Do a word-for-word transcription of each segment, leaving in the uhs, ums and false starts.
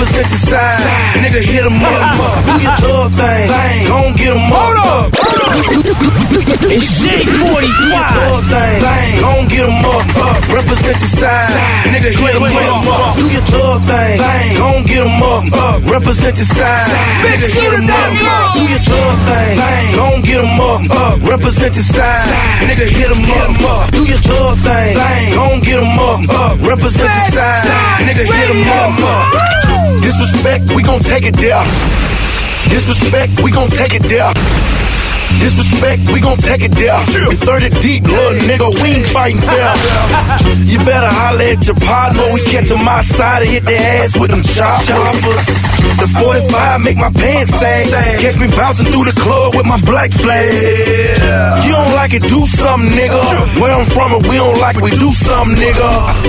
represent your side. Nigga, hit 'em up. Do your thug thing. Gon' get 'em up. Hold up. It's J forty-five. Gon' get 'em up. Represent your side. Nigga, hit 'em up. Do your thug thing. Gon' get 'em up. Represent your side. Nigga, hit 'em up. Do your thug thing. Gon' get 'em up. Represent your side. Nigga, hit 'em up. Do your thug thing. Gon' get 'em up. Represent your side. Nigga, hit 'em up. Disrespect, we gon' take it there. Disrespect, we gon' take it there. Disrespect, we gon' take it there. We thirty deep, little nigga, we ain't fighting fair. You better holler at your partner. We catch him outside and hit their ass with them choppers. The forty-five make my pants sag. Catch me bouncing through the club with my black flag. You don't like it, do something, nigga. Where I'm from, we don't like it, we do something, nigga.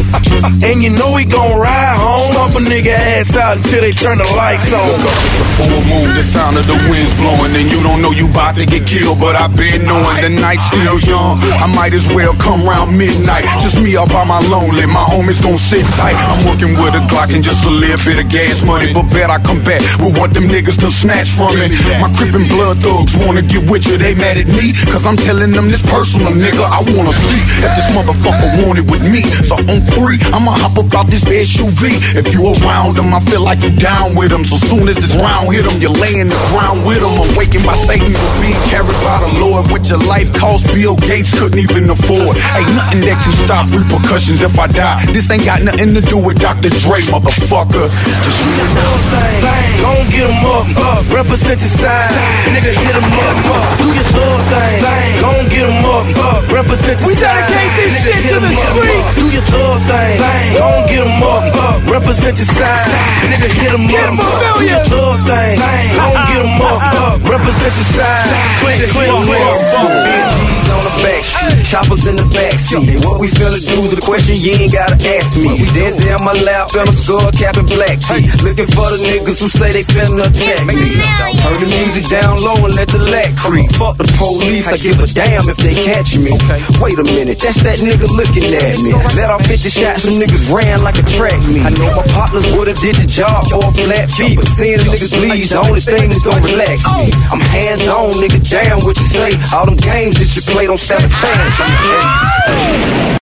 And you know we gon' ride home. Stomp a nigga ass out until they turn the lights on. The full moon, the sound of the winds blowing, and you don't know you about to get killed. But I've been knowing the night's still young. I might as well come round midnight. Just me up on my lonely, my homies gon' sit tight. I'm working with a Glock and just a little bit of gas money, but bet I come back with what them niggas done snatch from me. My crippin' blood thugs wanna get with you, they mad at me, cause I'm telling them this personal, nigga. I wanna see if this motherfucker want it with me. So on three, I'ma hop about this S U V. If you around them, I feel like you down with them. So soon as this round hit them, you lay in the ground with them. Awakened by Satan to be carried by the Lord. What your life cost, Bill Gates couldn't even afford. Ain't nothing that can stop repercussions if I die. This ain't got nothing to do with Doctor Dre, motherfucker. Just do your thing. Gon' get 'em up. Represent your side. Nigga, hit 'em up. Do your thug thing. Gon' get 'em up. Represent your We side. dedicate this Nigga, shit hit to 'em the up. streets. Do your thug thing. Gon' get 'em up. Represent your side. Nigga, hit 'em Get 'em up. Do familiar. your thug thing. Gon' get 'em up. Represent your side. Nigga, hit 'em up. On the back street, choppers in the backseat. And what we finna do is a question you ain't gotta ask me. We dancing on my lap in a skull cap and black tee. Looking for the niggas who say they finna attack me. Turn the music down low and let the lack creep. Fuck the police, I give a damn if they catch me. Wait a minute, that's that nigga looking at me. Let off fifty shots, some niggas ran like a track meet. I know my partners would've did the job for a flat fee, but seeing niggas bleed, the only thing that's gonna relax me. I'm hands on, nigga, damn what you say. All them games that you play don't stand a chance.